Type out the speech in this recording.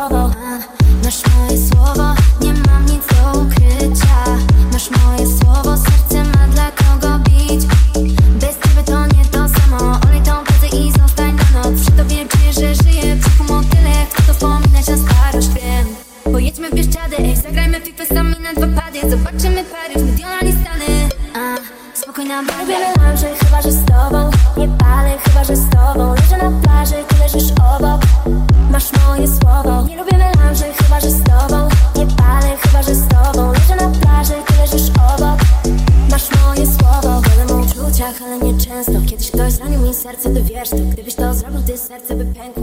słowo. Masz moje słowo, nie mam nic do ukrycia. Masz moje słowo, serce ma dla kogo bić. Bez ciebie to nie to samo. Olej tą pracę i zostań na noc. Przy tobie czuję, że żyję w brzuchu motyle. Chcę to wspominać na starość, wiem. Pojedźmy w Bieszczady, ej, zagrajmy w FIFA sami na 2 pady. Zobaczymy Paryż, Mediolani Stany. Spokojna banda. Lubimy lounge, chyba że z tobą. Nie palę, chyba że z tobą. Leżę na plaży, ty leżysz obok. Masz moje słowo. Nie lubimy lounge, chyba że z tobą. Nie palę, chyba że z tobą. Leżę na plaży, ty leżysz obok. Masz moje słowo. Gadam o uczuciach, ale nie często. Kiedyś ktoś zranił mi serce, ty wiesz to. Gdybyś to zrobił, ty serce by pękło.